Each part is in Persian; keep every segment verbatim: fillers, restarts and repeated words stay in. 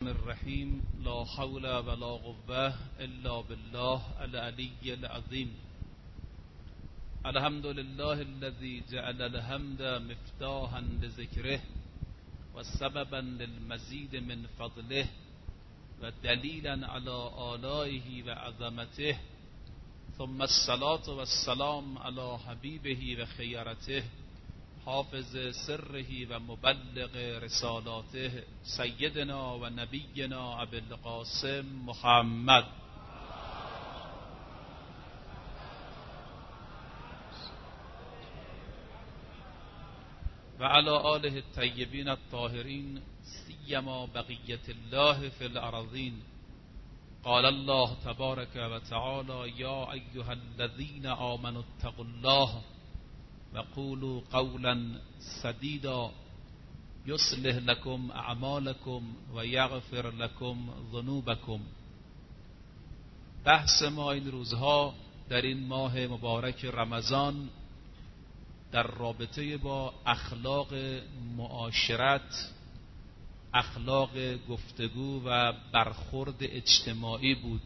الرحیم لا حول ولا قوة الا بالله العلی العظیم. الحمد لله الذي جعل الحمد مفتاحا لذکره و سببا للمزید من فضله و دلیلا علی آلائه و عظمته، ثم الصلاة والسلام علی حبیبه و خیرته، حافظ سره و مبلغ رسالاته، سیدنا و نبینا ابی القاسم محمد و علی آله الطیبین الطاهرین، سیما بقیت الله فی الارضین. قال الله تبارک و تعالی: یا ایها الذین آمنوا اتقوا الله و قولوا قولا سدیدا یصلح لكم اعمالکم و یغفر لكم ذنوبکم. بحث ما این روزها در این ماه مبارک رمضان در رابطه با اخلاق معاشرت، اخلاق گفتگو و برخورد اجتماعی بود.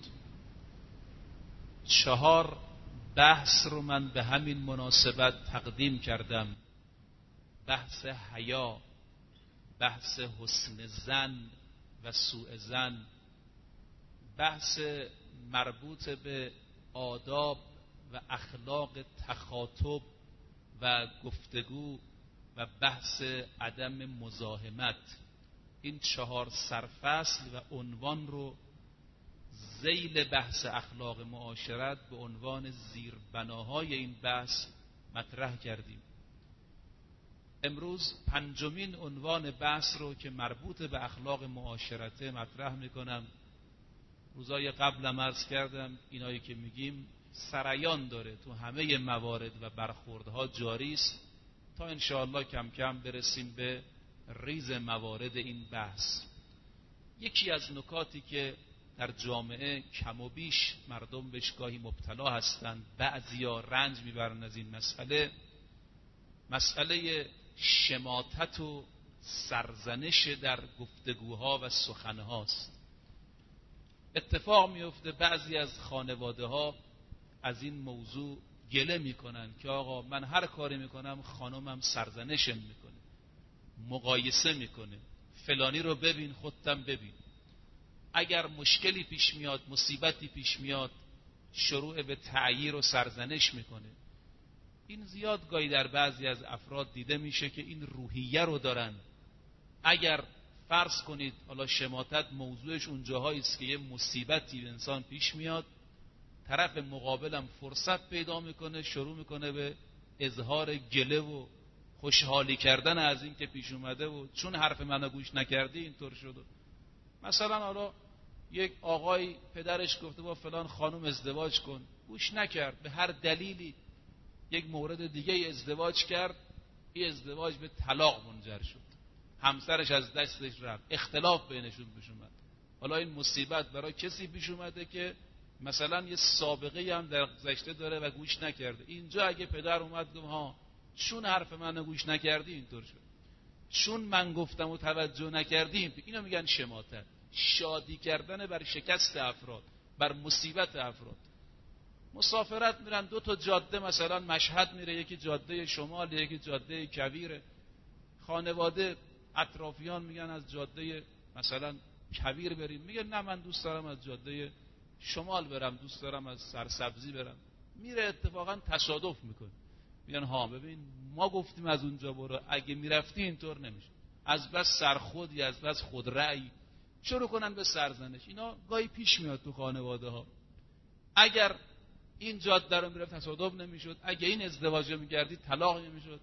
چهار بحث رو من به همین مناسبت تقدیم کردم: بحث حیا، بحث حسن ظن و سوء ظن، بحث مربوط به آداب و اخلاق تخاطب و گفتگو و بحث عدم مزاحمت. این چهار سرفصل و عنوان رو ذیل بحث اخلاق معاشرت به عنوان زیربناهای این بحث مطرح کردیم. امروز پنجمین عنوان بحث رو که مربوط به اخلاق معاشرته مطرح میکنم. روزای قبلم عرض کردم اینایی که میگیم سریان داره، تو همه موارد و برخوردها جاری است تا انشاءالله کم کم برسیم به ریز موارد این بحث. یکی از نکاتی که در جامعه کم و بیش مردم بهش گاهی مبتلا هستند، بعضیا رنج میبرن از این مسئله، مسئله شماتت و سرزنش در گفتگوها و سخنهاست. اتفاق میفته بعضی از خانواده ها از این موضوع گله میکنن که آقا من هر کاری میکنم خانمم سرزنشم میکنه، مقایسه میکنه، فلانی رو ببین خودتم ببین. اگر مشکلی پیش میاد، مصیبتی پیش میاد، شروع به تعییر و سرزنش میکنه. این زیاد گاهی در بعضی از افراد دیده میشه که این روحیه رو دارن. اگر فرض کنید حالا شماتت موضوعش اونجاهایی است که یه مصیبتی به انسان پیش میاد، طرف مقابلم فرصت پیدا میکنه، شروع میکنه به اظهار گله و خوشحالی کردن از این که پیش اومده و چون حرف منو گوش نکردی اینطور شد. مثلا حالا یک آقای پدرش گفته با فلان خانم ازدواج کن، گوش نکرد، به هر دلیلی یک مورد دیگه ازدواج کرد، این ازدواج به طلاق منجر شد، همسرش از دستش رفت، اختلاف بینشون پیش اومد. حالا این مصیبت برای کسی پیش اومده که مثلا یه سابقه هم در گذشته داره و گوش نکرده. اینجا اگه پدر اومد گفت ها چون حرف منو گوش نکردی اینطور شد، چون من گفتم و توجه نکردیم، اینو میگن شماتت. شادی کردن بر شکست افراد، بر مصیبت افراد. مسافرت میرن دو تا جاده، مثلا مشهد میره، یکی جاده شمال یکی جاده کویره. خانواده اطرافیان میگن از جاده مثلا کویر بریم، میگه نه من دوست دارم از جاده شمال برم، دوست دارم از سرسبزی برم. میره اتفاقا تصادف میکنه، میگن ها ببین ما گفتیم از اونجا برو، اگه میرفتی اینطور نمیشه. از بس سرخودی، از بس خودرأی شروع کنن به سرزنش. اینا گاهی پیش میاد تو خانواده ها. اگر این جاده رو میرفت تصادف نمیشد، اگه این ازدواج رو میکردی طلاق نمیشد.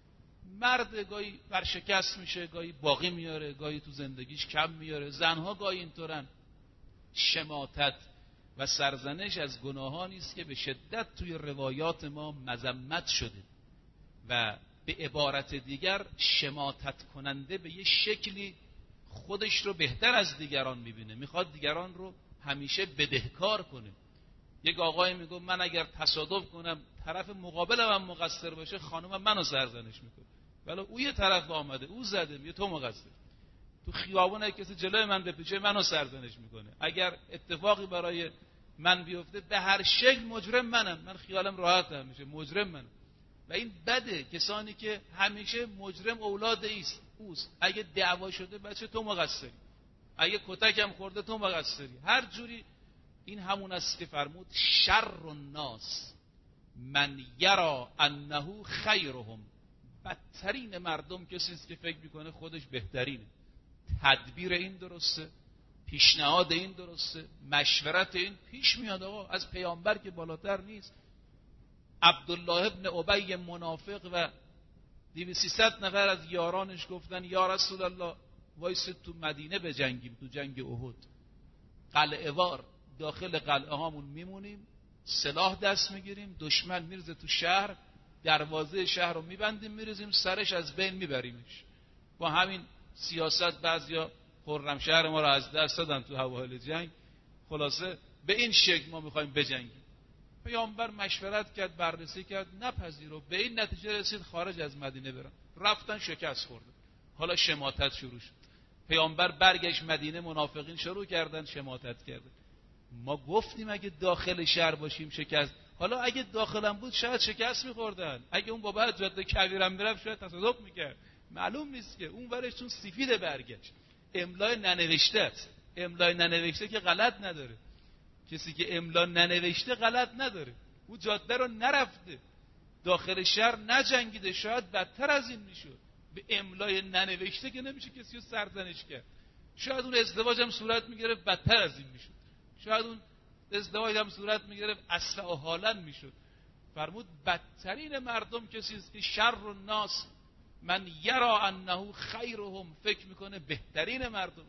مرد گاهی ورشکست میشه، گاهی باقی میاره، گاهی تو زندگیش کم میاره. زنها گاهی اینطورن. شماتت و سرزنش از گناهانی است که به شدت توی روایات ما مذمت شده و به عبارت دیگر شماتت کننده به یه شکلی خودش رو بهتر از دیگران میبینه، میخواد دیگران رو همیشه بدهکار کنه. یک آقای میگه من اگر تصادف کنم طرف مقابلم هم مقصر باشه خانومم منو سرزنش میکنه، ولی او یه طرف آمده، او زده، میگه تو مقصر. تو خیابون کسی جلوی من بپیچه منو سرزنش میکنه. اگر اتفاقی برای من بیفته به هر شکل مجرم منم، من خیالم راحت میشه، مجرم منم. و این بده. کسانی که همیشه مجرم اولاد ایست اوست. اگه دعوا شده بچه تو مقصری، اگه کتکم خورده تو مقصری، هر جوری. این همون است که فرمود شر الناس من یرا انه خیرهم. بدترین مردم کسی است که فکر میکنه خودش بهترینه. تدبیر این درسته، پیشنهاد این درسته، مشورت این پیش میاد آقا از پیامبر که بالاتر نیست. عبدالله ابن ابی منافق و دویست سیصد نفر از یارانش گفتن یا رسول الله وایس تو مدینه بجنگیم، تو جنگ احد قلعه وار داخل قلعه هامون میمونیم، سلاح دست میگیریم، دشمن میرزه تو شهر، دروازه شهر رو میبندیم، میریزیم سرش، از بین میبریمش. با همین سیاست بعضیا خرمشهر ما رو از دست دادن تو حوادث جنگ. خلاصه به این شکل ما میخوایم بجنگیم. پیامبر مشورت کرد، بررسی کرد، نپذیرو. به این نتیجه رسید خارج از مدینه برن. رفتن، شکست خوردن. حالا شماتت شروع شد. پیامبر برگشت مدینه، منافقین شروع کردن شماتت کردن. ما گفتیم اگه داخل شهر باشیم شکست. حالا اگه داخلم بود شاید شکست می‌خوردن. اگه اون بابا جاده کویرم میرفت شاید تصادف می‌کرد. معلوم نیست که اون ورش چون سفید برگشت. املای ننوشته است. املای ننوشته که غلط نداره. کسی که املا ننوشته غلط نداره. اون جاده رو نرفته، داخل شهر نجنگیده، شاید بدتر از این میشد. به املای ننوشته که نمیشه کسی رو سرزنش کرد. شاید اون ازدواج هم صورت میگرفت بدتر از این میشد. شاید اون ازدواج هم صورت میگرفت اسوأ و حالا میشد. فرمود بدترین مردم کسی است که شر الناس من یرا انه خیرهم، فکر میکنه بهترین مردم.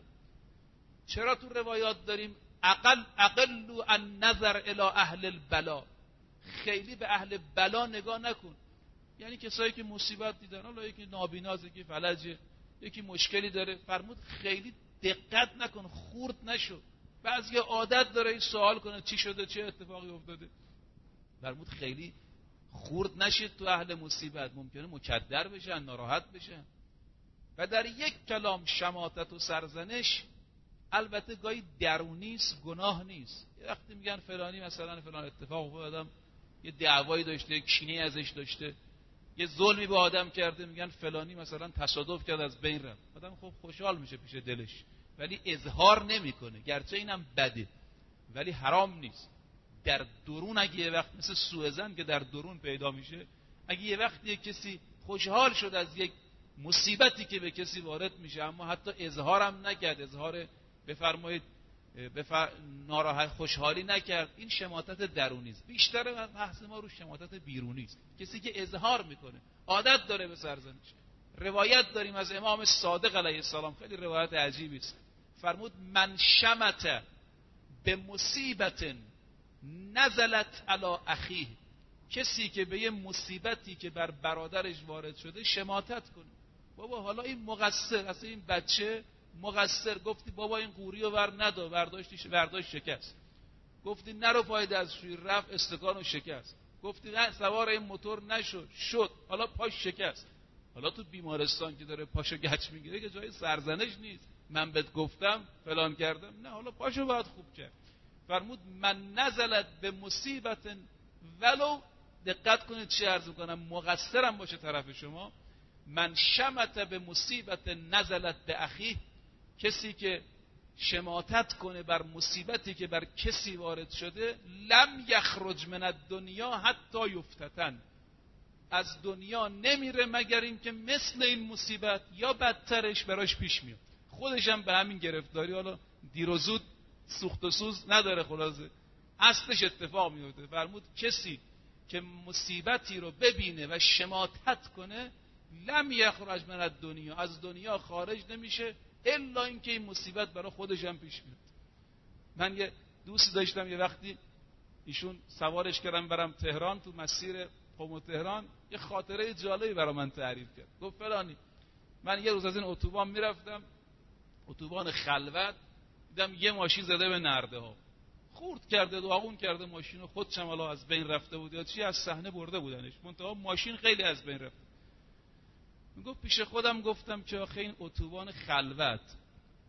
چرا تو روایات داریم اقل اقلوا عن نظر الی اهل البلا، خیلی به اهل بلا نگاه نکن. یعنی کسایی که مصیبت دیدن، حالا یکی نابینازه، یکی فلجه، یکی مشکلی داره، فرمود خیلی دقت نکن، خورد نشو. بعضی عادت داره این سوال کنه چی شده، چه اتفاقی افتاده. فرمود خیلی خورد نشید تو اهل مصیبت، ممکنه مکدر بشن، ناراحت بشن. و در یک کلام شماتت و سرزنش البته گاهی درونی است، گناه نیست. یه وقتی میگن فلانی مثلا فلان اتفاق افتاد، یه دعوایی داشته، کینه ازش داشته، یه ظلمی به آدم کرده، میگن فلانی مثلا تصادف کرد از بین رفت. آدم خب خوشحال میشه پیش دلش، ولی اظهار نمیکنه. گرچه اینم بده ولی حرام نیست. در درون اگه یه وقت مثل سوءظن که در درون پیدا میشه، اگه یه وقت یک کسی خوشحال شد از یک مصیبتی که به کسی وارد میشه اما حتی اظهارم نکرد، اظهار بفرمایید بفر... ناراحت خوشحالی نکرد، این شماتت درونی است. بیشتر بحث ما رو شماتت بیرونی است. کسی که اظهار میکنه، عادت داره به سرزنش. روایت داریم از امام صادق علیه السلام، خیلی روایت عجیبی است. فرمود من شمت به مصیبت نزلت علی اخیه، کسی که به یه مصیبتی که بر برادرش وارد شده شماتت کنه. بابا حالا این مقصر، اصلا این بچه مقصر، گفتی بابا این قوری رو ور ندا، برداشتی برداشت شکست. گفتی نرو پای دستشویی، رفت استکان و شکست. گفتی نه سوار این موتور نشد، شد، حالا پاش شکست. حالا تو بیمارستان که داره پاشو گچ میگیره که جای سرزنش نیست، من بهت گفتم فلان کردم، نه حالا پاشو باید خوب کرد. فرمود من نزلت به مصیبت ولو، دقت کنید چی عرض میکنم، مقصرم باشه طرف شما، من شمت به مصیبت نزلت به اخیه، کسی که شماتت کنه بر مصیبتی که بر کسی وارد شده، لم یخرج من الدنیا حتی یفتتن، از دنیا نمیره مگر این که مثل این مصیبت یا بدترش براش پیش میاد. خودش هم به همین گرفتاری، حالا دیر و زود سوخت و سوز نداره، خلاصه اصلش اتفاق میفته. فرمود کسی که مصیبتی رو ببینه و شماتت کنه، لم یخرج من الدنیا، از دنیا خارج نمیشه الا اینکه این مصیبت برای خودش هم پیش میاد. من یه دوست داشتم، یه وقتی ایشون سوارش کردم برم تهران، تو مسیر قم و تهران یه خاطره جالبی برای من تعریف کرد. گفت فلانی من یه روز از این اتوبان میرفتم، اتوبان خلوت، دیدم یه ماشین زده به نرده ها، خورد کرده، داغون کرده ماشینو، خودش هم حالا از بین رفته بود یا چی، از صحنه برده بودنش، منتها ماشین خیلی از بین رفته. میگفت پیش خودم گفتم که آخه این اتوبان خلوت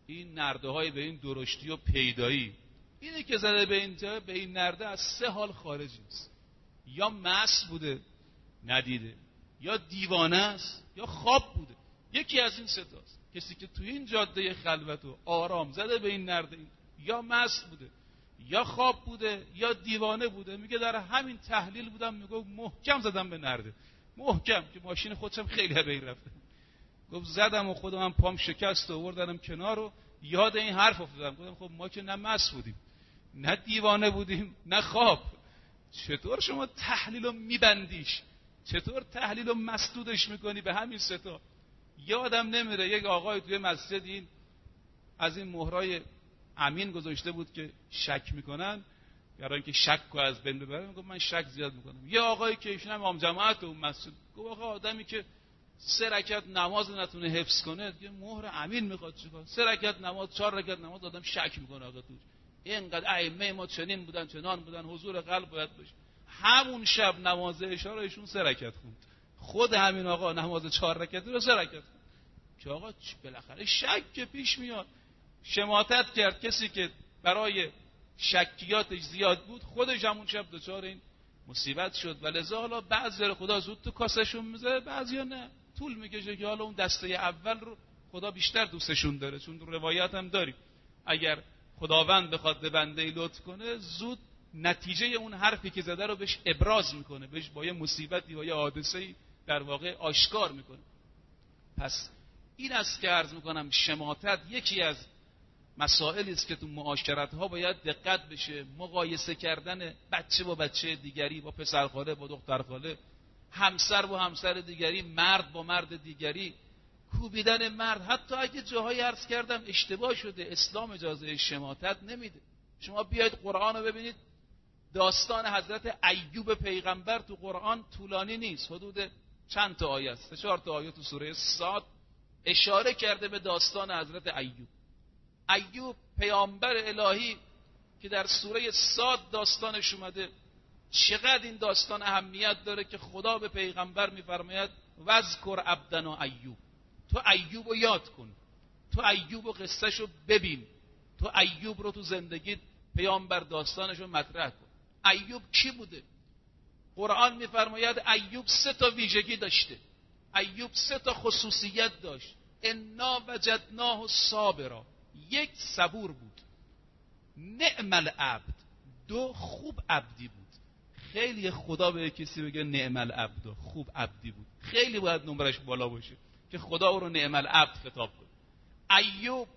این نرده های به این درشتی و پیدایی، اینی که زده به اینجا به این نرده از سه حال خارج نیست. یا مست بوده ندیده، یا دیوانه است، یا خواب بوده. یکی از این سه تاست. کسی که تو این جاده خلوت و آرام زده به این نرده، یا مست بوده، یا خواب بوده، یا دیوانه بوده. میگه در همین تحلیل بودم، میگه محکم زدم به نرده، محکم، که ماشین خودم خیلی به این رفته. گفت زدم و خودم هم پام شکست و آوردم کنار و یاد این حرف افتادم. گفتم خب ما که نه مست بودیم، نه دیوانه بودیم، نه خواب. چطور شما تحلیل رو میبندیش؟ چطور تحلیل رو مسدودش میکنی به همین سه تا؟ یادم نمیره یک آقای توی مسجد این از این مهرای امین گذاشته بود که شک میکنن، برای اینکه شک رو از بین ببره. میگم من شک زیاد میکنم. یه آقایی که ایشون هم امام جماعت اون مسجد، گفت آقا آدمی که سه رکعت نماز نتونه حفظ کنه، دیگه مهر امین میخواد چیکار؟ سه رکعت نماز، چهار رکعت نماز آدم شک میکنه آقا توش. اینقدر ائمه ما چنین بودن چنان بودن، حضور قلب باید باشه. همون شب نماز عشا رو ایشون سه رکعت خوند. خود همین آقا نماز چهار رکعتی رو سه رکعت خوند. که آقا بالاخره شک پیش میاد. شماتت کرد کسی که برای شکیاتش زیاد بود، خودش همون شب دچار این مصیبت شد. و لذا حالا بعضی خدا زود تو کاسهشون میذاره، بعضیا نه، طول میکشه که حالا اون دسته اول رو خدا بیشتر دوستشون داره. چون روایت هم داریم اگر خداوند بخواد به بنده لطف کنه، زود نتیجه اون حرفی که زده رو بهش ابراز میکنه، بهش با یه مصیبتی یا یه حادثه‌ای در واقع آشکار میکنه. پس این است که عرض میکنم شماتت یکی از مسائلی است که تو معاشرت ها باید دقت بشه. مقایسه کردن بچه با بچه دیگری، با پسرخاله با دخترخاله، همسر با همسر دیگری، مرد با مرد دیگری، کوبیدن مرد. حتی اگه جاهای عرض کردم اشتباه شده، اسلام اجازه شماتت نمیده. شما بیاید قرآن رو ببینید، داستان حضرت ایوب پیغمبر تو قرآن طولانی نیست، حدود چند تا آیه است، چهار تا آیه تو سوره صاد اشاره کرده به داستان حضرت ایوب. ایوب پیامبر الهی که در سوره صاد داستانش اومده، چقدر این داستان اهمیت داره که خدا به پیغمبر میفرماید وذکر عبدنا ایوب، تو ایوب رو یاد کن، تو ایوب رو قصهش رو ببین، تو ایوب رو تو زندگیت پیامبر داستانش رو مطرح کن. ایوب کی بوده؟ قرآن میفرماید ایوب سه تا ویژگی داشته، ایوب سه تا خصوصیت داشت. انا وجدناه صابرا، یک صبور بود، نعم العبد، دو خوب عبدی بود. خیلی خدا به کسی بگه نعم العبد، خوب عبدی بود، خیلی باید نمرش بالا باشه که خدا او رو نعم العبد خطاب کنه. ایوب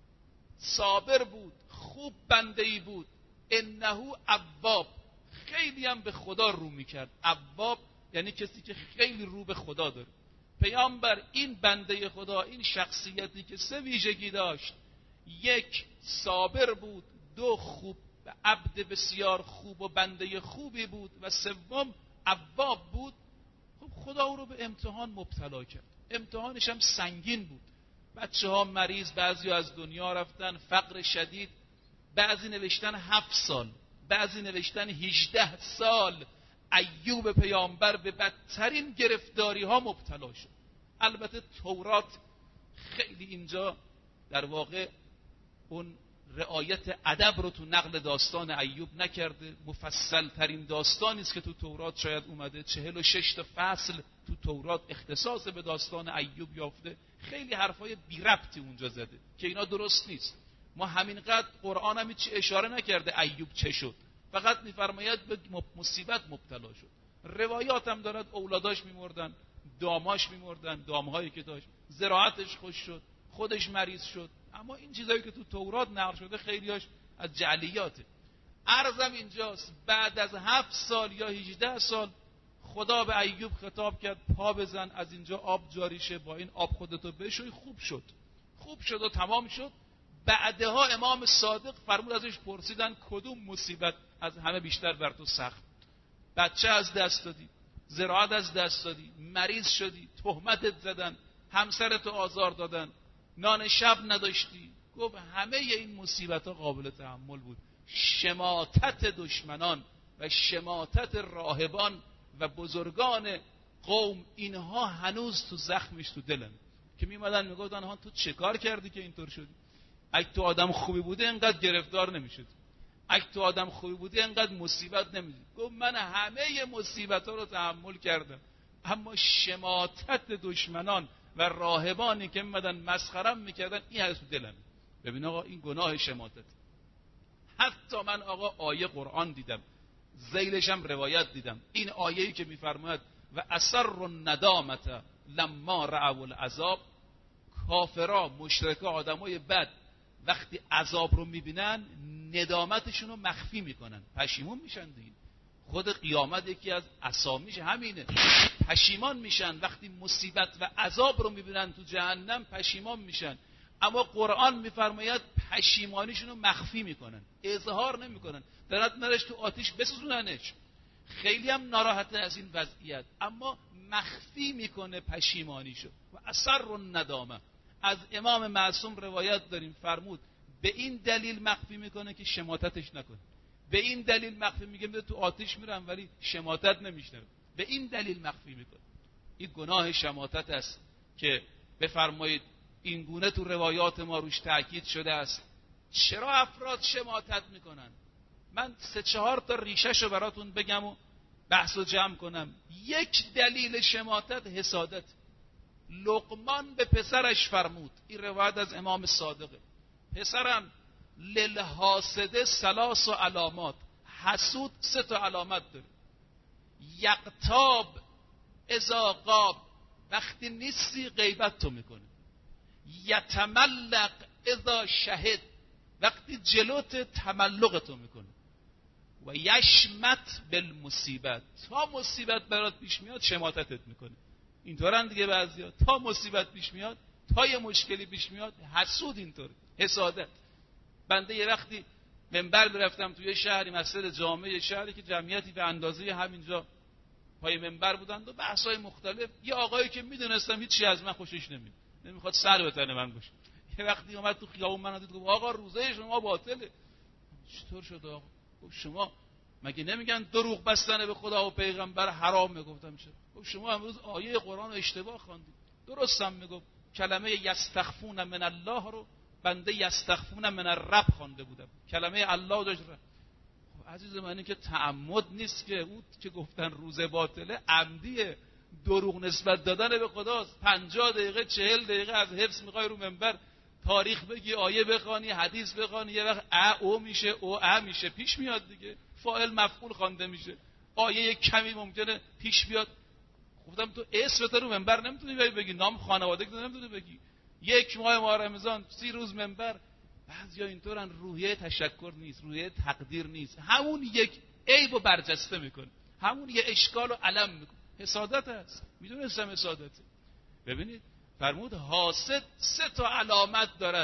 صابر بود، خوب بنده‌ای بود. انه اواب، خیلی هم به خدا رو میکرد. اواب یعنی کسی که خیلی رو به خدا داره. پیامبر این بنده خدا، این شخصیتی که سه ویژگی داشت، یک صابر بود، دو خوب عبد بسیار خوب و بنده خوبی بود، و سوم اواب بود. خب خدا او رو به امتحان مبتلا کرد. امتحانش هم سنگین بود. بچه ها مریض، بعضی از دنیا رفتن، فقر شدید، بعضی نوشتن هفت سال، بعضی نوشتن هجده سال. ایوب پیامبر به بدترین گرفتاری ها مبتلا شد. البته تورات خیلی اینجا در واقع اون رعایت ادب رو تو نقل داستان ایوب نکرده. مفصل ترین داستانی است که تو تورات شاید اومده، چهل و شش تا فصل تو تورات اختصاص به داستان ایوب یافته. خیلی حرفای بی ربطی اونجا زده که اینا درست نیست. ما همینقدر قرآن هم هیچ اشاره نکرده ایوب چه شد، فقط میفرماید به مصیبت مبتلا شد. روایات هم دارد اولاداش میمردن، داماش میمردن، دامهایی که داشت، زراعتش خوش شد، خودش مریض شد. اما این چیزایی که تو تورات نقل شده خیلیاش از جعلیاته. عرضم اینجاست، بعد از هفت سال یا هجده سال خدا به ایوب خطاب کرد پا بزن، از اینجا آب جاری شه، با این آب خودتو بشوی. خوب شد، خوب شد و تمام شد. بعدها امام صادق فرمود، ازش پرسیدن کدوم مصیبت از همه بیشتر بر تو سخت؟ بچه از دست دادی، زراعت از دست دادی، مریض شدی، تهمتت زدن، همسرتو آزار دادن، نان شب نداشتی. گفت همه این مصیبت ها قابل تحمل بود. شماتت دشمنان و شماتت راهبان و بزرگان قوم، اینها هنوز تو زخمش تو دلن، که میمدن میگفتن ها تو چه کار کردی که اینطور شدی؟ اگه تو آدم خوبی بوده اینقدر گرفتار نمیشد، اگه تو آدم خوبی بوده اینقدر مصیبت نمیدید. گفت من همه مصیبت ها رو تحمل کردم، اما شماتت دشمنان و راهبانی که میمدن مسخرم میکردن این هست تو دلم. ببین آقا این گناه شماتت. حتی من آقا آیه قرآن دیدم، ذیلش هم روایت دیدم، این آیه‌ای که میفرماید و اثر الندامت لما رأوا العذاب، کافرا، مشرکا، آدمای بد وقتی عذاب رو میبینن ندامتشون رو مخفی میکنن، پشیمون میشن دیگه. خود قیامت یکی از اسامیش همینه، پشیمان میشن وقتی مصیبت و عذاب رو میبینن تو جهنم، پشیمان میشن. اما قرآن میفرماید پشیمانیشون رو مخفی میکنن، اظهار نمیکنن، درد نرش تو آتیش بسوزوننش. خیلی هم ناراحته از این وضعیت، اما مخفی میکنه پشیمانیشو. و اثر الندامه، از امام معصوم روایت داریم فرمود به این دلیل مخفی میکنه که شماتتش نکنه. به این دلیل مخفی میگه میگه تو آتیش میرم ولی شماتت نمیشنم، به این دلیل مخفی میکنه. این گناه شماتت است که بفرمایید این گونه تو روایات ما روش تاکید شده است. چرا افراد شماتت میکنن؟ من سه چهار تا ریشه‌شو براتون بگم و بحثو جمع کنم. یک دلیل شماتت حسادت. لقمان به پسرش فرمود، این روایت از امام صادقه، پسرم للحاسد ثلاث و علامات، حسود سه تا علامت داره. یقتاب اذا غاب، وقتی نیستی غیبت تو میکنه. یتملق اذا شهد، وقتی جلوت تملق تو میکنه. و یشمت بالمصیبت، تا مصیبت برات پیش میاد شماتتت میکنه. اینطورن دیگه بعضیا، تا مصیبت پیش میاد، تا یه مشکلی پیش میاد. حسود اینطور، حسادت. بنده یه وقتی منبر میرفتم توی شهری، مسجد جامع شهری که جمعیتی به اندازه همینجا پای منبر بودند و بحث‌های مختلف، یه آقایی که میدونستم هیچ چیز از من خوشش نمیاد، نمیخواد سر به تن من باشه، یه وقتی اومد تو خیابون من دید گفت آقا روزه شما باطله. چطور شد آقا؟ گفت شما مگه نمیگن دروغ بستن به خدا و پیغمبر حرامه؟ گفتم چرا؟ گفت شما امروز آیه قرآن رو اشتباه خواندید. درستم میگفت، کلمه یستخفون من الله رو بنده یستخفون من الرب خوانده بودم، کلمه الله داشت. خب عزیز من این که تعمد نیست که، اون که گفتن روزه باطله عمدیه، دروغ نسبت دادن به خداست. پنجاه دقیقه چهل دقیقه از حفظ میخوای رو منبر تاریخ بگی، آیه بخوانی، حدیث بخوانی، یه وقت ا او میشه او ا میشه، پیش میاد دیگه، فاعل مفعول خوانده میشه، آیه کمی ممکنه پیش بیاد. گفتم تو اسم تو رو منبر نمیتونی بگی، نام خانواده که نمیتونی بگی، یک ماه ماه رمضان سی روز منبر. بعضیا اینطورن، روحیه تشکر نیست، روحیه تقدیر نیست، همون یک عیبو برجسته میکنه، همون یه اشکالو علم میکنه. حسادت هست، میدونستم حسادته. ببینید فرمود حاسد سه تا علامت دارد،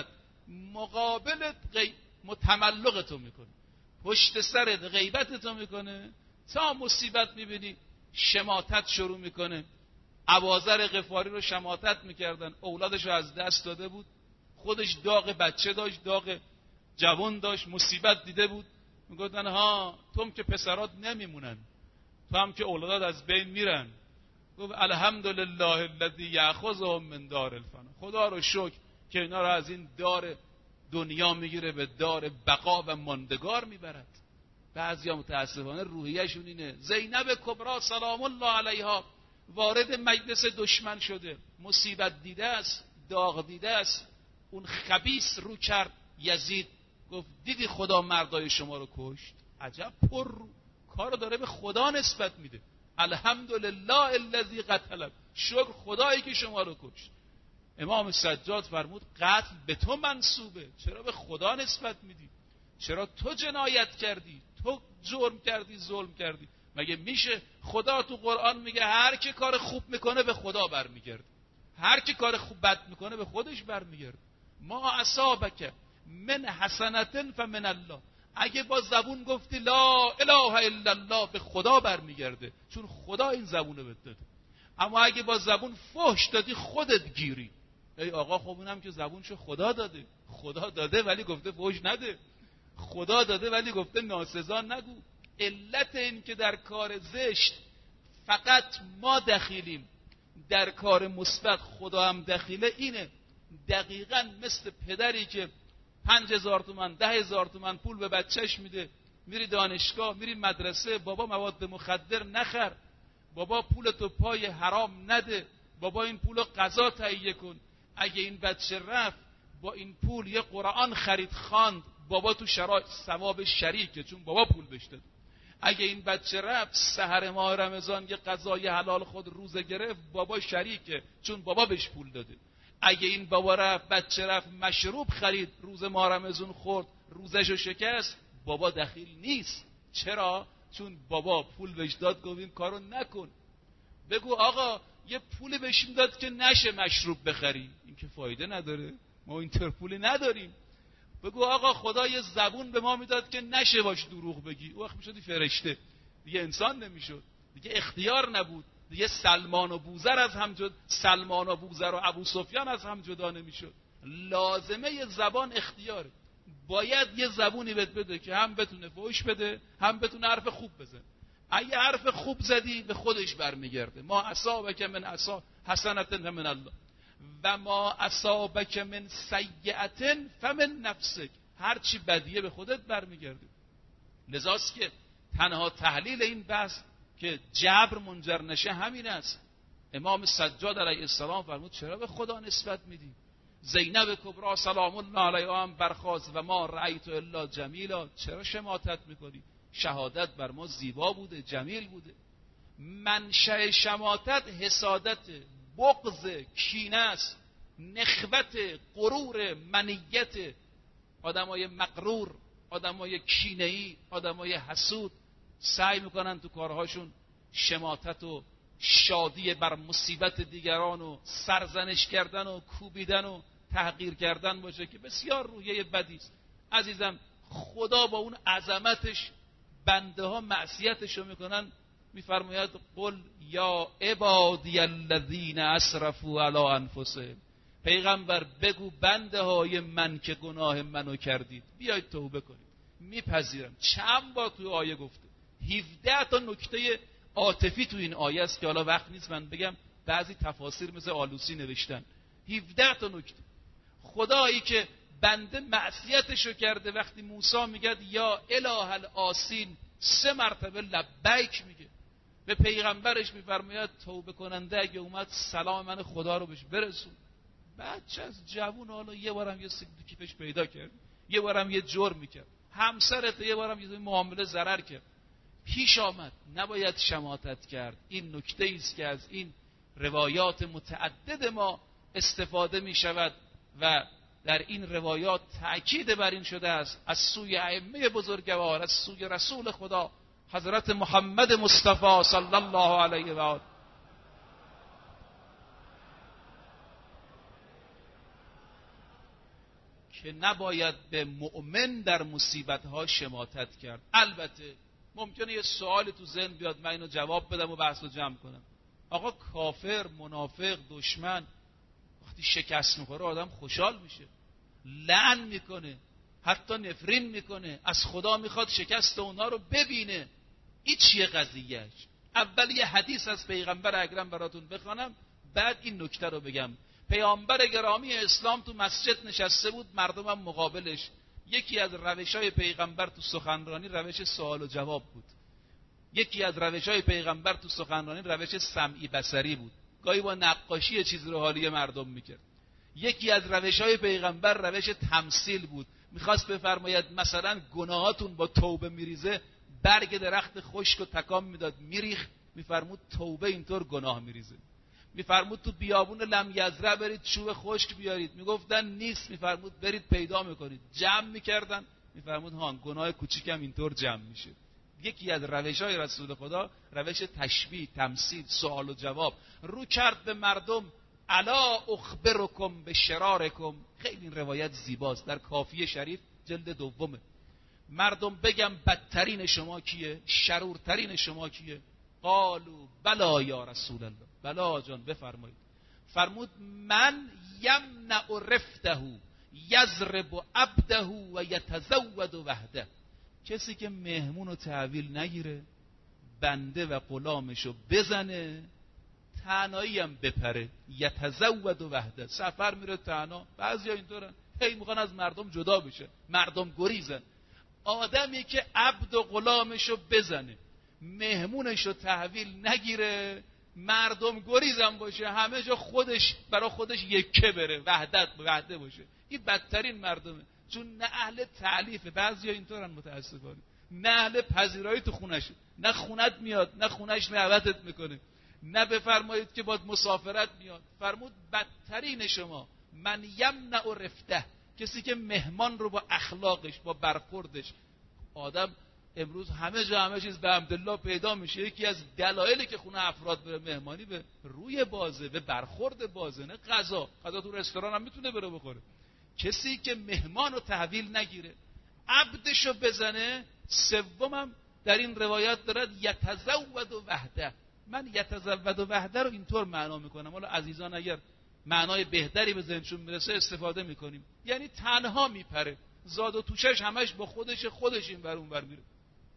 مقابلت غیب متملقتو میکنه، پشت سرت غیبتتو میکنه، تا مصیبت میبینی شماتت شروع میکنه. ابوذر غفاری رو شماتت میکردن، اولادش رو از دست داده بود، خودش داغ بچه داشت، داغ جوان داشت، مصیبت دیده بود. میگفتن ها تو هم که پسرات نمیمونن، تو هم که اولادات از بین میرن. گفت الحمدلله الذی یأخذهم من دار الفنا، خدا رو شکر که اینا رو از این دار دنیا میگیره به دار بقا و ماندگار میبرد. بعضیا متاسفانه روحیه‌شون اینه. زینب کبرا سلام الله علیها وارد مجلس دشمن شده، مصیبت دیده است، داغ دیده است. اون خبیث رو کرد یزید، گفت دیدی خدا مردای شما رو کشت؟ عجب پر رو کار داره به خدا نسبت میده. الحمدلله الذی قتلک، شکر خدایی که شما رو کشت. امام سجاد فرمود قتل به تو منسوبه، چرا به خدا نسبت میدی؟ چرا تو جنایت کردی، تو جرم کردی، ظلم کردی؟ مگه میشه؟ خدا تو قرآن میگه هر کی کار خوب میکنه به خدا برمیگرده، هر کی کار خوب بد میکنه به خودش برمیگرده. ما اصابک من حسنة فمن الله، اگه با زبون گفتی لا اله الا الله به خدا برمیگرده، چون خدا این زبونو بهت داده. اما اگه با زبون فحش دادی خودت گیری. ای آقا خب اونم که زبونشو خدا داده، خدا داده ولی گفته فحش نده، خدا داده ولی گفته ناسزا نگو. علت این که در کار زشت فقط ما دخیلیم، در کار مثبت خدا هم دخیله اینه. دقیقاً مثل پدری که پنج هزار تومن ده هزار تومن پول به بچهش میده، میری دانشگاه، میری مدرسه، بابا مواد مخدر نخر، بابا پول تو پای حرام نده، بابا این پول رو غذا تهیه کن. اگه این بچه رفت با این پول یه قرآن خرید خواند، بابا تو شرایط ثواب شریکه، چون بابا پول بهش داد. اگه این بچه رفت سحر ماه رمضان یه غذای حلال خود روزه گرفت، بابا شریکه، چون بابا بهش پول داده. اگه این بابا رفت بچه رفت مشروب خرید روز ماه رمضان خورد روزشو شکست، بابا دخیل نیست. چرا؟ چون بابا پول بهش داد، گفت این کارو نکن. بگو آقا یه پولی بهش داد که نشه مشروب بخری، این که فایده نداره، ما اینطور پولی نداریم. بگو آقا خدا یه زبون به ما میداد که نشه باش دروغ بگی، او وقت میشدی فرشته، دیگه انسان نمیشد، دیگه اختیار نبود، دیگه سلمان و بوذر از هم جدا، سلمان و بوذر و ابو سفیان از هم جدا نمیشد. لازمه یه زبان اختیاره، باید یه زبونی بهت بده که هم بتونه فحش بده هم بتونه حرف خوب بزنه. اگه حرف خوب زدی به خودش برمیگرده. ما اصابک من اصاب حسنت من الله و ما اصابک من سیئت فمن نفسک، هر چی بدیه به خودت برمیگرده. لذاست که تنها تحلیل این بحث که جبر منجر نشه همین است. امام سجاد علیه السلام فرمود چرا به خدا نسبت میدی؟ زینب کبرا سلام الله علیها هم برخاست و ما رأیت الا جمیلا، چرا شماتت میکنی؟ شهادت بر ما زیبا بوده، جمیل بوده. منشأ شماتت حسادت، بغض، کینه است، نخوت، غرور، منیت. آدمای مغرور، آدمای کینه‌ای، آدمای حسود سعی میکنن تو کارهاشون شماتت و شادی بر مصیبت دیگران و سرزنش کردن و کوبیدن و تحقیر کردن باشه که بسیار روحیه بدی است. عزیزم خدا با اون عظمتش بنده ها معصیتشو میکنن، میفرماید قل یا عبادی الذین اسرفوا علی انفسهم، پیغمبر بگو بنده های من که گناه منو کردید بیاید توبه کنید، میپذیرم. چند بار توی آیه گفته، هفده تا نکته عاطفی تو این آیه است که حالا وقت نیست من بگم، بعضی تفاسیر مثل آلوسی نوشتن. هفده تا نکته. خدایی که بنده معصیتشو کرده، وقتی موسی میگه یا اله الآسین سه مرتبه لبیک میگه، به پیغمبرش میفرماید توبه کننده اگه اومد سلام من خدا رو بهش برسون. بچه از جوون حالا یه بارم یه سیب تو کیفش پیدا کرد، یه بارم یه جرم میکرد، همسرت یه بارم یه معامله ضرر کرد، پیش آمد، نباید شماتت کرد. این نکته است که از این روایات متعدد ما استفاده می شود و در این روایات تأکید بر این شده است از سوی ائمه بزرگوار، از سوی رسول خدا حضرت محمد مصطفی صلی الله علیه و آله که نباید به مؤمن در مصیبت‌ها شماتت کرد. البته ممکنه یه سوالی تو ذهن بیاد، من اینو جواب بدم و بحث رو جمع کنم. آقا کافر، منافق، دشمن وقتی شکست میخوره آدم خوشحال میشه، لعن میکنه، حتی نفرین میکنه، از خدا میخواد شکست اونا رو ببینه. این چیه قضیهش؟ اول یه حدیث از پیغمبر اکرم براتون بخوانم، بعد این نکته رو بگم. پیامبر گرامی اسلام تو مسجد نشسته بود، مردمم مقابلش. یکی از روش‌های پیغمبر تو سخنرانی روش سوال و جواب بود. یکی از روش‌های پیغمبر تو سخنرانی روش سمعی بصری بود. گاهی با نقاشی چیز رو حالی مردم میکرد. یکی از روش‌های پیغمبر روش تمثیل بود. میخواست بفرماید مثلا گناهاتون با توبه میریزه، برگ درخت خشک و تکام میداد میریخ، میفرمود توبه اینطور گناه میریزه. میفرمود تو بیابون لم یزرع برید چوب خشک بیارید، میگفتن نیست، میفرمود برید پیدا میکنید، جمع میکردن، میفرمود ها گناه کوچیکم اینطور جمع میشه. یکی از روش‌های رسول خدا روش تشبیه، تمثیل، سوال و جواب. رو کرد به مردم، الا اخبرکم بشرارکم. خیلی این روایت زیباست، در کافیه شریف جلد دومه. مردم بگم بدترین شما کیه؟ شرورترین شما کیه؟ قالوا بلا یا رسول الله. بلا جان بفرمایید. فرمود من یمنع رفته یضرب عبده و یتزود وحده. کسی که مهمون رو تحویل نگیره، بنده و غلامشو بزنه، تنهایی هم بپره، یتزود وحده، سفر میره تنها. بعضیا اینطورن، هی میخوان از مردم جدا بشه، مردم گریزن. آدمی که عبد و غلامشو بزنه، مهمونشو تحویل نگیره، مردم گریزن باشه، همه جا خودش برای خودش یکه بره، وحدت وحده باشه، این بدترین مردمه. چون نه اهل تألیفه، بعضیا اینطورن متاسفانه، نه اهل پذیرایی تو خونشه، نه خونت میاد، نه خونش دعوتت میکنه، نه بفرمایید که باید مسافرت میاد. فرمود بدترین شما من یمنع و رفته، کسی که مهمان رو با اخلاقش، با برخوردش، آدم امروز همه جا همه چیز به حمدالله پیدا میشه. یکی از دلایلی که خونه افراد بره مهمانی به روی بازه، به برخورد بازه، نه غذا. غذا تو رستوران هم میتونه بره بخوره. کسی که مهمان رو تحویل نگیره، عبدشو بزنه. سومم در این روایت دارد یتزود و وحده. من یتزود و وحده رو اینطور معنا میکنم، حالا عزیزان اگر معنای بهتری به ذهنشون میرسه استفاده میکنیم، یعنی تنها میپره، زاد و توشش همش با خودش خودش این بر اون بر میره.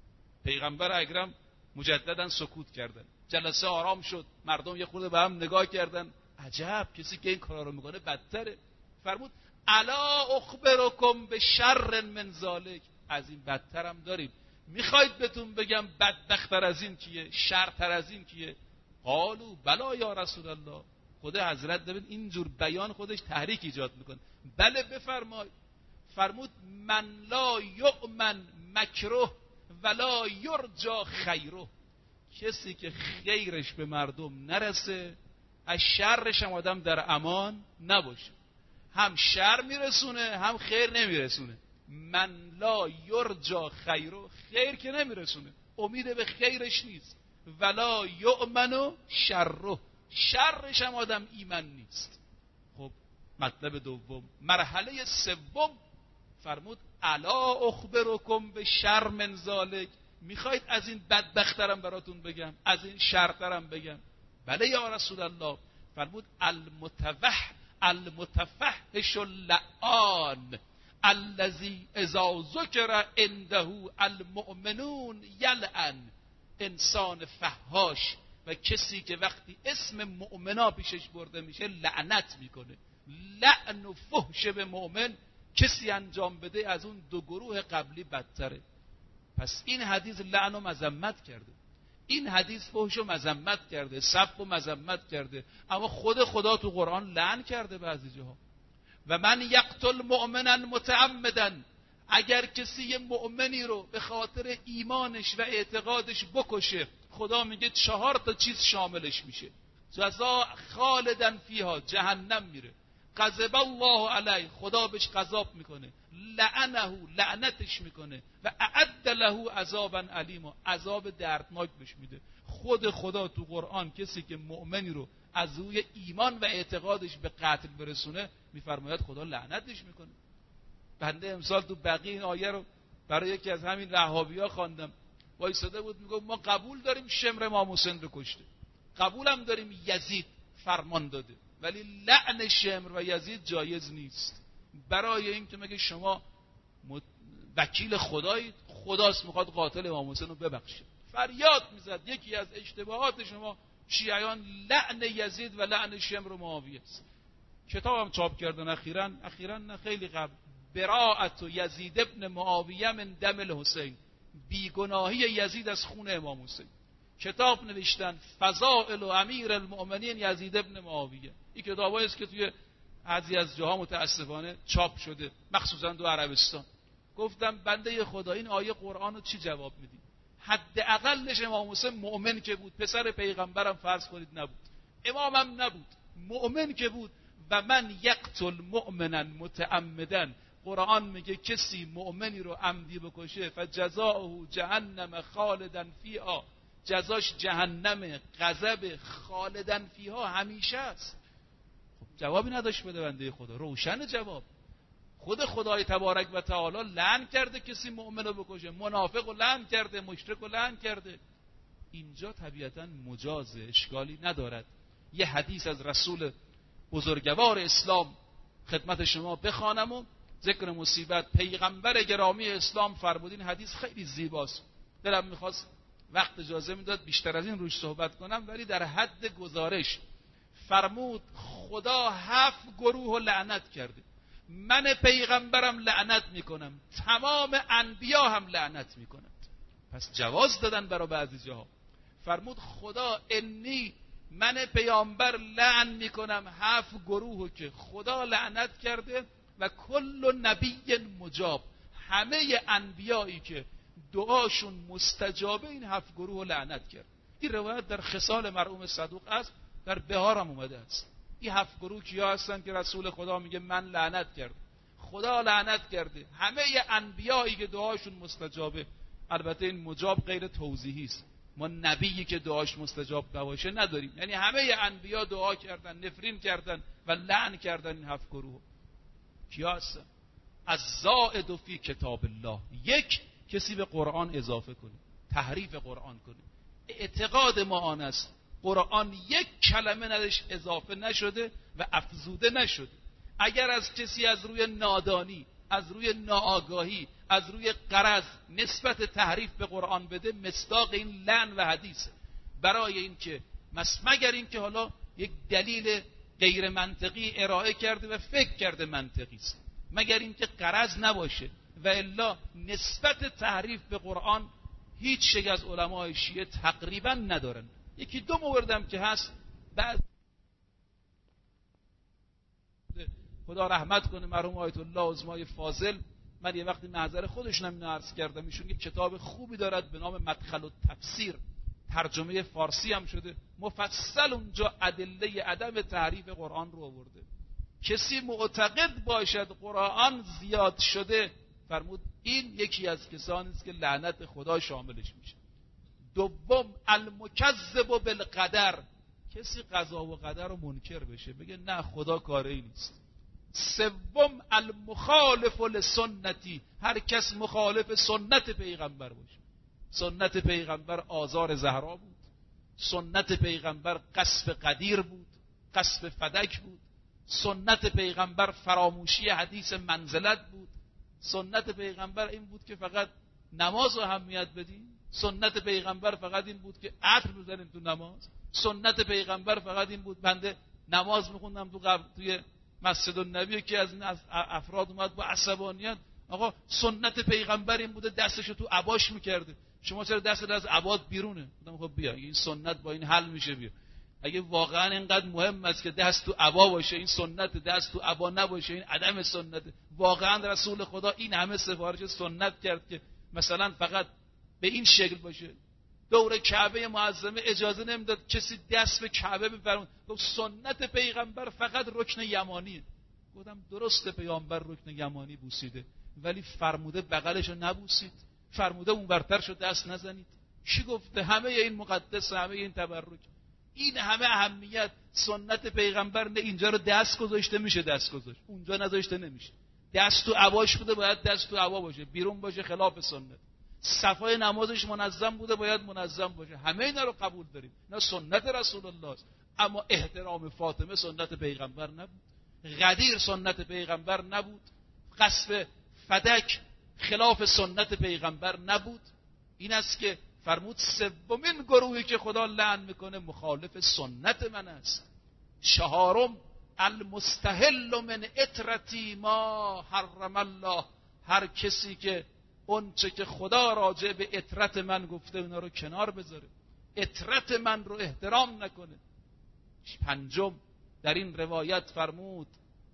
پیغمبر اکرم مجددا سکوت کردن، جلسه آرام شد، مردم یه خورده به هم نگاه کردن، عجب کسی که این کارا رو میکنه بدتره. فرمود الا اخبرکم به شر من ذالک، از این بدتر هم داریم. میخواید بهتون بگم بدبختر از این کیه، شرتر از این کیه؟ قالوا بلا یا رسول الله. خود حضرت ببین اینجور بیان خودش تحریک ایجاد میکنه. بله بفرمایید. فرمود من لا یؤمن مکروه ولا یرجا خیره، کسی که خیرش به مردم نرسه، از شرش هم آدم در امان نباشه. هم شر میرسونه هم خیر نمیرسونه. من لا یرجا خیره، خیر که نمیرسونه، امید به خیرش نیست. ولا یؤمن شره، شرش هم آدم ایمن نیست. خب مطلب دوم. مرحله سوم فرمود الا اخبرکم به شر من ذالک، میخواید از این بدبخترم براتون بگم، از این شرترم بگم؟ بله یا رسول الله. فرمود المتوح المتفحش اللعان الذی اذا ذکر عنده المؤمنون یلعن. انسان فحاش و کسی که وقتی اسم مؤمنا پیشش برده میشه لعنت میکنه. لعن و فحش به مؤمن کسی انجام بده از اون دو گروه قبلی بدتره. پس این حدیث لعن و مذمت کرده، این حدیث فحش و مذمت کرده، سب و مذمت کرده، اما خود خدا تو قرآن لعن کرده بعضی جاها. و من یقتل مؤمنا متعمدا، اگر کسی یه مؤمنی رو به خاطر ایمانش و اعتقادش بکشه، خدا میگه چهار تا چیز شاملش میشه. جزا خالدن فیها، جهنم میره. غضب الله علیه، خدا بهش غضب میکنه. لعنه، لعنتش میکنه. و اعد له عذابا علیما، عذاب دردناک بهش میده. خود خدا تو قرآن کسی که مؤمنی رو از روی ایمان و اعتقادش به قتل برسونه میفرماید خدا لعنتش میکنه. بنده امسال تو بقیه این آیه رو برای یکی از همین وهابی‌ها خواندم، وایساده بود میگه ما قبول داریم شمر امام حسین رو کشته، قبول هم داریم یزید فرمان داده، ولی لعن شمر و یزید جایز نیست. برای این که مگه شما وکیل خدایید؟ خداست میخواد قاتل امام حسین رو ببخشه. فریاد میزد یکی از اشتباهات شما شیعیان لعن یزید و لعن شمر و معاویه است. کتابم چاپ کردن اخیراً اخیراً نه خیلی قبل، براءت یزید ابن معاویه من دم الحسین، بیگناهی یزید از خون امام حسین. کتاب نوشتن فضائل و امیر المؤمنین یزید ابن معاویه. این کتابایی است که توی بعضی از جاها متاسفانه چاپ شده، مخصوصا تو عربستان. گفتم بنده خدا این آیه قرآن رو چی جواب میدی؟ حداقلش امام حسین مؤمن که بود، پسر پیغمبرم فرض کنید نبود، امامم نبود، مؤمن که بود. و من یقتل مؤمنا متعمدا، قرآن میگه کسی مؤمنی رو عمدی بکشه فجزاؤه جهنم خالدا فیها، جزاش جهنم، غضب خالدا فیها همیشه است. خب جوابی نداشت بده بنده خدا، روشن جواب. خود خدای تبارک و تعالی لعن کرده کسی مؤمن رو بکشه، منافق رو لعن کرده، مشرک رو لعن کرده. اینجا طبیعتا مجازه، اشکالی ندارد. یه حدیث از رسول بزرگوار اسلام خدمت شما بخوانم و ذکر مصیبت. پیغمبر گرامی اسلام فرمودین حدیث خیلی زیباست، دلم میخواست وقت اجازه میداد بیشتر از این روش صحبت کنم، ولی در حد گزارش فرمود خدا هفت گروه لعنت کرده. من پیغمبرم لعنت میکنم، تمام انبیا هم لعنت میکنند. پس جواز دادن برای بعضی جاها. فرمود خدا انی من پیامبر لعن میکنم هفت گروهو که خدا لعنت کرده و کل نبی مجاب، همه انبیایی که دعاشون مستجابه این هفت گروه لعنت کرد. این روایت در خصال مرحوم صدوق است، در بهار هم اومده است. این هفت گروه کیا هستن که رسول خدا میگه من لعنت کرد، خدا لعنت کرده همه انبیایی که دعاشون مستجابه. البته این مجاب غیر توضیحی است، ما نبیی که دعاش مستجاب نباشه نداریم، یعنی همه انبیا دعا کردن، نفرین کردن و لعن کردن این هفت گروه. کیا هستن؟ الزائد فی کتاب الله، یک کسی به قرآن اضافه کنه، تحریف قرآن کنه. اعتقاد ما آن است قرآن یک کلمه ندش اضافه نشده و افزوده نشده. اگر از کسی از روی نادانی، از روی ناآگاهی، از روی غرض نسبت تحریف به قرآن بده، مصداق این لعن و حدیثه. برای این که مگر این که حالا یک دلیل غیر منطقی ارائه کرده و فکر کرده منطقی است، مگر این که غرض نباشه، و الا نسبت تحریف به قرآن هیچ شک از علمای شیعه تقریبا ندارن. یکی دو موردم که هست، بعد خدا رحمت کنه مرحوم آیت الله عظمای فاضل، من یه وقتی محضر خودشون هم اینو عرض کردم، ایشون یک کتاب خوبی دارد به نام مدخل التفسیر، ترجمه فارسی هم شده، مفصل اونجا ادله عدم تحریف قرآن رو آورده. کسی معتقد باشد قرآن زیاد شده، فرمود این یکی از کسانی است که لعنت خدا شاملش میشه. دوم المکذب بالقدر، کسی قضا و قدر رو منکر بشه، بگه نه خدا کاری نیست. سوم المخالف لسنتی، هر کس مخالف سنت پیغمبر باشه. سنت پیغمبر آزار زهرا بود، سنت پیغمبر قصف قدیر بود، قصف فدک بود، سنت پیغمبر فراموشی حدیث منزلت بود، سنت پیغمبر این بود که فقط نماز رو اهمیت بدیم، سنت پیغمبر فقط این بود که عطر بزنیم تو نماز، سنت پیغمبر فقط این بود بنده نماز میخوندم تو قبل توی مسجد النبی که از این افراد اومد با عصبانیت، آقا سنت پیغمبر این بوده دستشو تو عباش میکرده، شما چرا دستت از عبات بیرونه؟ گفتم خب بیا این سنت با این حل میشه، بیا اگه واقعا اینقدر مهم است که دست تو عبا باشه این سنت، دست تو عبا نباشه این عدم سنت. واقعا رسول خدا این همه سفارش سنت کرد که مثلا فقط به این شکل باشه. دور کعبه معظمه اجازه نمیداد کسی دست به کعبه ببرونه، گفت سنت پیغمبر فقط رکن یمانیه. گفتم درسته پیامبر رکن یمانی بوسیده، ولی فرموده بغلشو نبوسید، فرموده اون برتر شو دست نزنید. چی گفته؟ همه این مقدس، همه این تبرک، این همه اهمیت سنت پیغمبر نه اینجا رو دست گذاشته میشه دست گذاشت، اونجا نذاشته نمیشه. دست تو عباش بوده باید دست تو عبا باشه، بیرون باشه خلاف سنت. صفای نمازش منظم بوده باید منظم باشه. همه اینا رو قبول داریم، نه سنت رسول الله است. اما احترام فاطمه سنت پیغمبر نبود، غدیر سنت پیغمبر نبود، قصف فدک خلاف سنت پیغمبر نبود. این است که فرمود سومین گروهی که خدا لعن میکنه مخالف سنت من است. چهارم المستحل من اطرتی ما حرم الله، هر کسی که اون چه که خدا راجع به اطرت من گفته اونا رو کنار بذاره، اطرت من رو احترام نکنه. پنجم در این روایت فرمود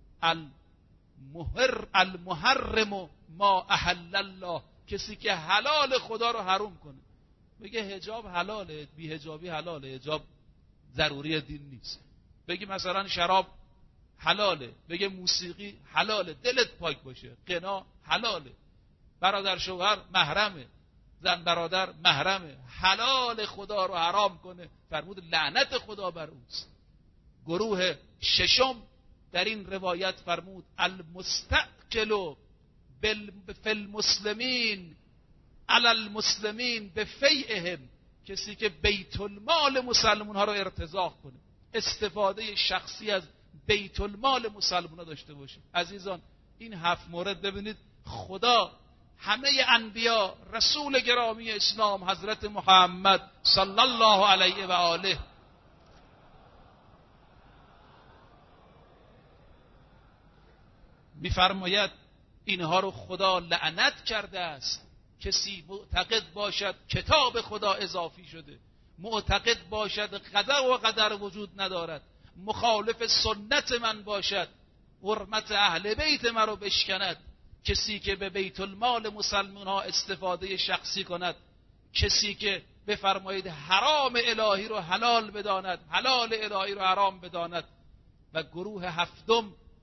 المحر المحرم ما احل الله، کسی که حلال خدا رو حرام کنه. بگه حجاب حلاله، بی حجابی حلاله، حجاب ضروری دین نیست. بگی مثلا شراب حلاله، بگه موسیقی حلاله، دلت پاک باشه، غنا حلاله، برادر شوهر محرمه، زن برادر محرمه، حلال خدا رو حرام کنه، فرمود لعنت خدا بر اوست. گروه ششم در این روایت فرمود المستأکل فی المسلمین علی المسلمین بفیئهم، کسی که بیت المال مسلمان ها رو ارتزاق کنه، استفاده شخصی از بیت المال مسلمان ها داشته باشه. عزیزان این هفت مورد ببینید خدا همه انبیا، رسول گرامی اسلام حضرت محمد صلی الله علیه و آله می‌فرماید اینها رو خدا لعنت کرده است. کسی معتقد باشد کتاب خدا اضافی شده، معتقد باشد قدر و قدر وجود ندارد، مخالف سنت من باشد، حرمت اهل بیت من رو بشکند، کسی که به بیت المال مسلمان ها استفاده شخصی کند، کسی که بفرمایید حرام الهی رو حلال بداند، حلال الهی رو حرام بداند. و گروه هفتم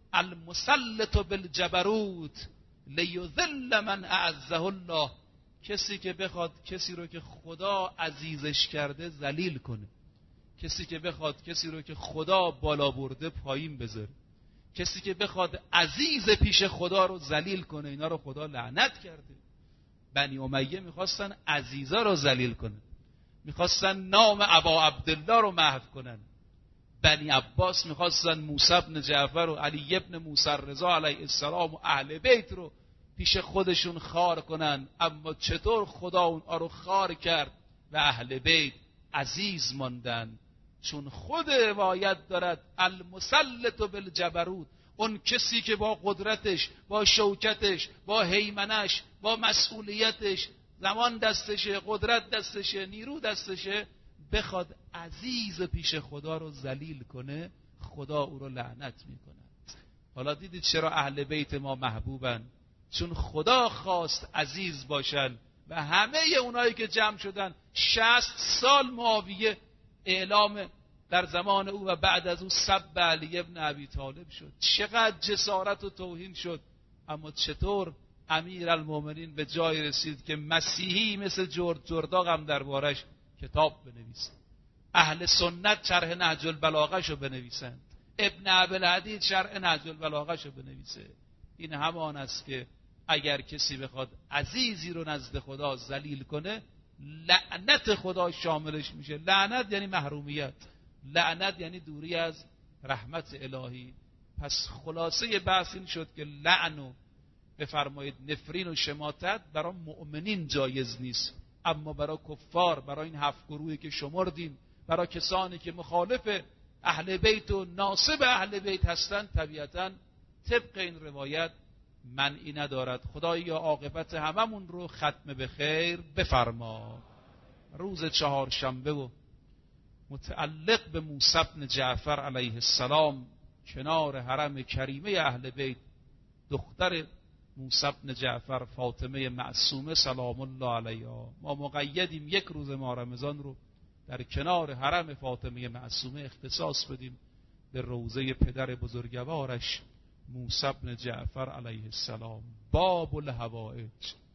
المسلط بالجبروت لیذل من اعزه الله، کسی که بخواد کسی رو که خدا عزیزش کرده ذلیل کنه، کسی که بخواد کسی رو که خدا بالا برده پایین بذاره، کسی که بخواد عزیز پیش خدا رو ذلیل کنه. اینا رو خدا لعنت کرده. بنی امیه میخواستن عزیزا رو ذلیل کنن، میخواستن نام ابا عبدالله رو محو کنن. بنی عباس میخواستن موسی بن جعفر و علی ابن موسی رضا علیه السلام و اهل بیت رو پیش خودشون خار کنن، اما چطور خدا اونها رو خار کرد و اهل بیت عزیز ماندن؟ چون خود روایت دارد المسلط بالجبروت، اون کسی که با قدرتش، با شوکتش، با هیمنش، با مسئولیتش، زمان دستشه، قدرت دستشه، نیرو دستشه، بخواد عزیز پیش خدا رو ذلیل کنه، خدا او رو لعنت میکنه. حالا دیدید چرا اهل بیت ما محبوبن؟ چون خدا خواست عزیز باشن و همه اونایی که جمع شدن شصت سال معاویه اعلام در زمان او و بعد از او سب علی ابن ابی طالب شد. چقدر جسارت و توهین شد، اما چطور امیرالمومنین به جای رسید که مسیحی مثل جرد جرداغ هم دربارش کتاب بنویسن، اهل سنت شرح نهج البلاغه شو بنویسن، ابن ابوالحدید شرح نهج البلاغه شو بنویسه. این همان است که اگر کسی بخواد عزیزی رو نزد خدا ذلیل کنه، لعنت خدا شاملش میشه. لعنت یعنی محرومیت، لعنت یعنی دوری از رحمت الهی. پس خلاصه بحث این شد که لعن و بفرمایید نفرین و شماتت برای مؤمنین جایز نیست، اما برای کفار، برای این هفت گروهی که شمردیم، برای کسانی که مخالف اهل بیت و ناصب اهل بیت هستند، طبیعتاً طبق این روایت منعی ندارد. خدایا عاقبت هممون رو ختم به خیر بفرما. روز چهارشنبه و متعلق به موسی بن جعفر علیه السلام کنار حرم کریمه اهل بیت، دختر موسی بن جعفر فاطمه معصومه سلام الله علیها، ما مقیدیم یک روز ماه رمضان رو در کنار حرم فاطمه معصومه اختصاص بدیم به روضه پدر بزرگوارش موسی بن جعفر علیه السلام. باب الحوائج،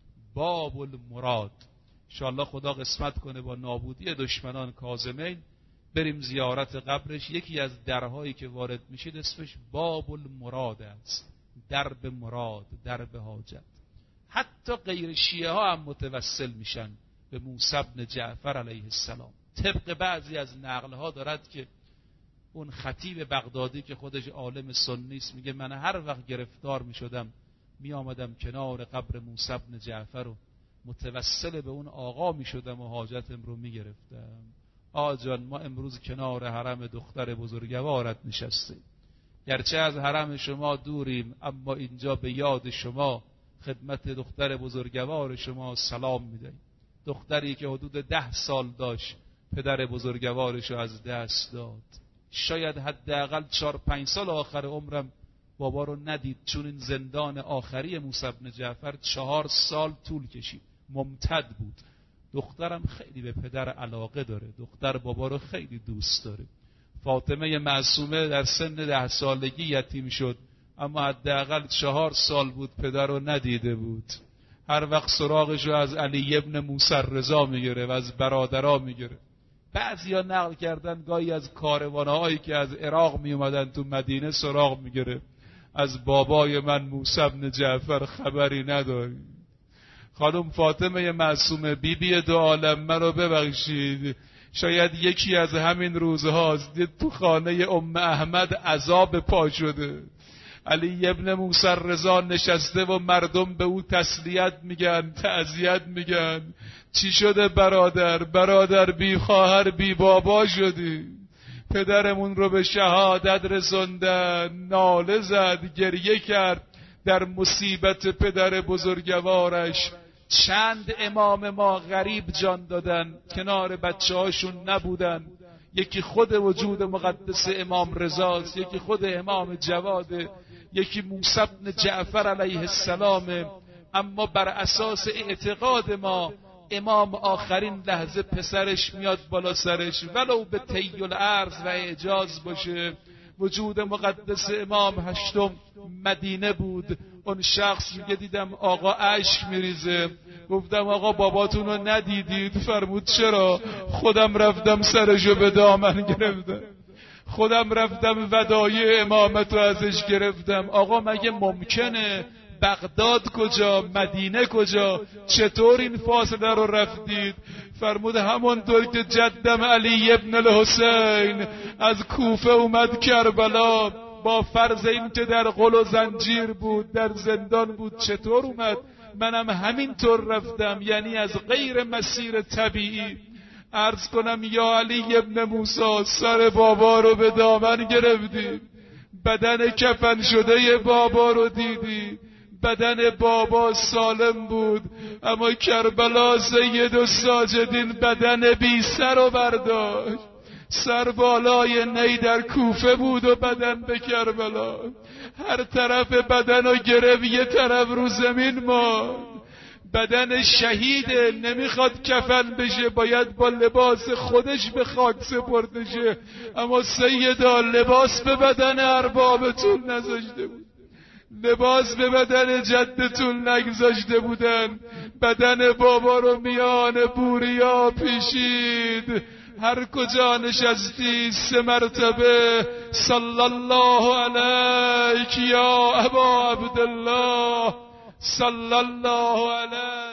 باب المراد. انشاءالله خدا قسمت کنه با نابودی دشمنان کاظمین بریم زیارت قبرش. یکی از درهایی که وارد میشید اسمش باب المراد است، درب مراد، درب حاجت. حتی غیر شیعه ها هم متوسل میشن به موسی بن جعفر علیه السلام. طبق بعضی از نقل ها دارد که اون خطیب بغدادی که خودش عالم سنی است میگه من هر وقت گرفتار میشدم می آمدم کنار قبر موسی بن جعفر و متوسل به اون آقا میشدم و حاجتم رو میگرفتم. آقا جان ما امروز کنار حرم دختر بزرگوارت نشستیم، گرچه از حرم شما دوریم اما اینجا به یاد شما خدمت دختر بزرگوار شما سلام میدهیم. دختری که حدود ده سال داشت پدر بزرگوارش رو از دست داد. شاید حداقل چهار پنج سال آخر عمرم بابا رو ندید، چون این زندان آخری موسی بن جعفر چهار سال طول کشید، ممتد بود. دخترم خیلی به پدر علاقه داره، دختر بابا رو خیلی دوست داره. فاطمه معصومه در سن ده سالگی یتیم شد، اما حداقل چهار سال بود پدر رو ندیده بود. هر وقت سراغش رو از علی ابن موسی رضا میگیره و از برادرها میگیره. بعضیا نقل کردن گاهی از کاروانهایی که از عراق می اومدن تو مدینه سراغ میگیره، از بابای من موسی بن جعفر خبری نداری. خانم فاطمه معصومه بیبی بی دو عالم منو ببخشید، شاید یکی از همین روزهاست دید تو خانه ام احمد عذاب پا شده، علی ابن موسی رضا نشسته و مردم به او تسلیت میگن، تعزیت میگن. چی شده برادر؟ برادر بی خواهر بی بابا شدی، پدرمون رو به شهادت رسوندن. ناله زد، گریه کرد. در مصیبت پدر بزرگوارش چند امام ما غریب جان دادن، کنار بچه هاشون نبودن. یکی خود وجود مقدس امام رضاست، یکی خود امام جواده، یکی موسی بن جعفر علیه السلام. اما بر اساس اعتقاد ما امام آخرین لحظه پسرش میاد بالا سرش، ولو به طی الارض و اعجاز باشه. وجود مقدس امام هشتم مدینه بود. اون شخص میگه دیدم آقا اشک میریزه. گفتم آقا باباتون رو ندیدید؟ فرمود چرا؟ خودم رفتم سرشو به دامن گرفتم، خودم رفتم ودایع امامت رو ازش گرفتم. آقا مگه ممکنه؟ بغداد کجا؟ مدینه کجا؟ چطور این فاصله رو رفتید؟ فرمود همونطور که جدم علی ابن الحسین از کوفه اومد کربلا، با فرض این که در قل و زنجیر بود، در زندان بود، چطور اومد؟ منم همینطور رفتم، یعنی از غیر مسیر طبیعی. عرض کنم یا علی ابن موسی، سر بابا رو به دامن گرفتی، بدن کفن شده بابا رو دیدی، بدن بابا سالم بود، اما کربلا سید الساجدین بدن بی سر رو برداشت. سر بالای نی در کوفه بود و بدن به کربلا. هر طرف بدن رو گرفت، یه طرف رو زمین ماند. بدن شهیده، نمیخواد کفن بشه، باید با لباس خودش به خاک سپرده شه. اما سیدا لباس به بدن اربابتون نذاشته بود، لباس به بدن جدتون نگذاشته بودن. بدن بابا رو میان بوریا پیشید. هر کجا نشستی سه مرتبه صلی الله علیک یا ابا عبدالله، صلی الله علیک.